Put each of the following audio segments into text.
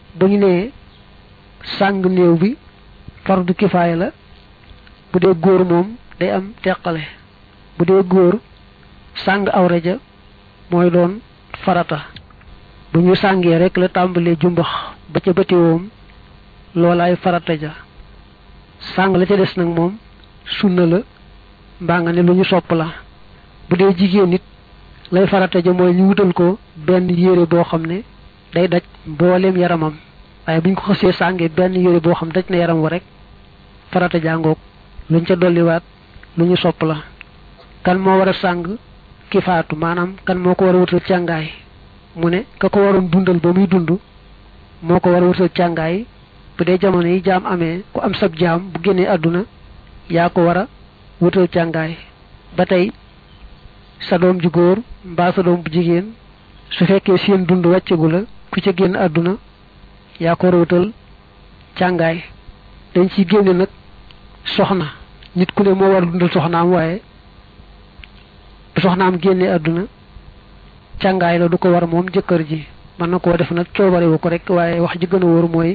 bu ñu nee sàng néew bi fardu kifaaya la bu dee góor moom day am teqale bu dee góor sàng awra ja mooy doon farata bu ñu sàngee rek la tàmbalee jumbax ba ca bëtiwoom loolaay farata ja sàng la ca des nag moom sunna la mbaa nga ne lu ñu sopp la bu dee jigéen nit lay farata ja mooy ñu wutal ko benn yére boo xam ne day daj mbooleem yaramam waaye buñ ko xasee sàngee benn yére boo xam daj na yaram wa rek farata jàngoog luñ ca dolliwaat lu ñu sopp la kan moo war a sàng ki faatu maanaam kan moo ko war a wutal càngaay mu ne ka ko waroon dundal ba muy dund moo ko war a wutal càngaay bu dee jamono yi jaam amee ku am sab jaam bu génnee àdduna yaa ko war a wutal càngaay ba tey sa doom ju góor mbaa sa doom bu jigéen su fekkee seen dund wàccegu la ku ca génn àdduna yaa ko war a wutal càngaay dañ ci génne nag soxna nit ku ne moo war a dundal soxnaam waaye bu soxnaam génnee àdduna càngaay la du ko war moom jëkkër ji mën na koo def nag coobarewu ko rek waaye wax ji gën a wóor mooy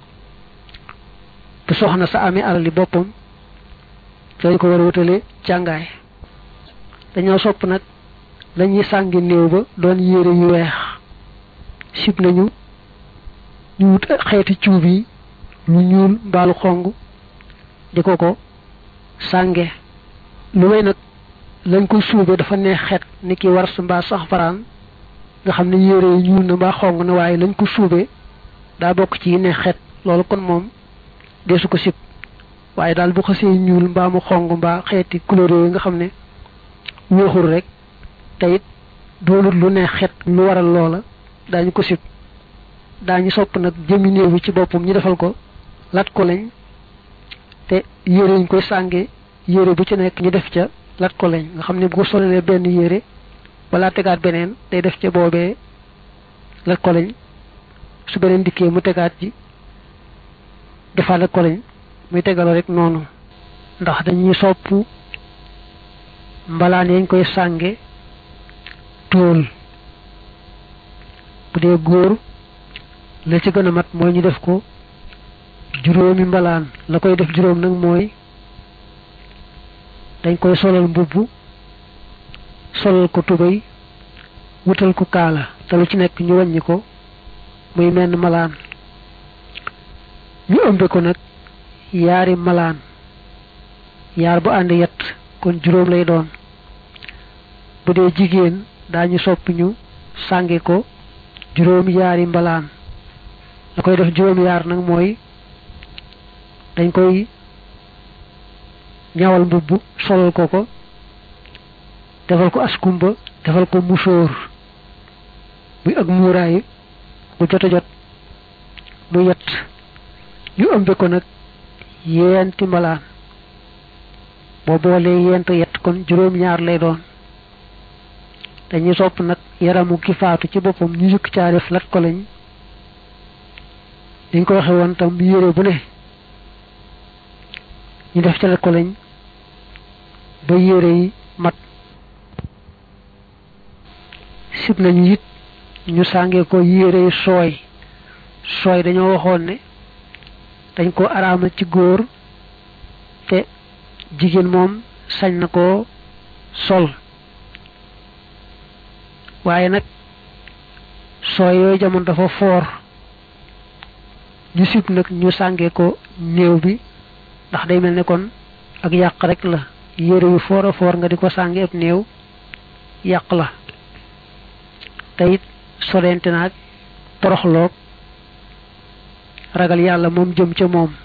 bu soxna sa amee alali boppam dañ ko war a wutale càngaay dañoo sopp nag lañuy sàngi néew ba doon yére yu weex sib nañu ñu wut xeeti cuub yi lu ñuul mbaalu xong di ko sànge lu may nag lañ ko suube dafa neex xet ni ki wars mbaa sax faraan nga xam ne yére yi ñuul na mbaa xong na waaye lañ ko suube daa bokk ci neex xet loolu kon moom deesu ko sib waaye daal bu xasee ñuul mbaa mu xong mbaa xeeti couleur yi nga xam ne weexul rek te it doonut lu neex xet lu waral loola daañu ko sib daañu sopp nag jëmi néew bi ci boppam ñu defal ko lat ko lañ te yére yi ñu koy sànge yére bu ci nekk ñu def ca lat ko lañ nga xam ne bu ko solee benn yére wala tegaat beneen day def ca boobee lat ko lañ su beneen dikkee mu tegaat ji defaat lat ko lañ muy tegaloo rek noonu ndax dañuy sopp mbalaan yañ koy sànge tóol bu dee góor la ci gën a mat mooy ñu def ko juróomi mbalaan la koy def juróom nag mooy dañ koy solal mbubb solal ko tubéy wutal ko kaala te lu ci nekk ñu wàññi ko muy menn malaan ñu ëmbe ko nag yaari malaan yaar bu ànd yett kon juróom lay doon bu dee jigéen daañu sopp ñu sànge ko juróom yaari mbalaan la koy def juróom yaar nag mooy dañ koy ñawal mbubb solal ko defal ko askumba defal ko musóor muy ak muuraay bu jot a jot mu yett ñu ëmbe ko nag yeenti mbalaan boo boolee yent yett kon juróom ñaar lay doon dañuy sopp nag yaramu ki faatu ci boppam ñu jukki caa def lat ko lañ dañ ko waxe woon tam yére bu ne ñu def ca lat ko lañ ba yére yi mat sib nañu it ñu sàngee ko yére yi sooy dañoo waxoon ne dañ ko araamal ci góor te jigéen moom sañ na ko sol waaye nag sooy yooyu jamono dafa foor ñu sib nag ñu sàngee ko néew bi ndax day mel ne kon ak yàq rek la yére yu foor a foor nga di ko sàngee ab néew yàq la te it sorente naag toroxloog ragal yàlla moom jëm ca moom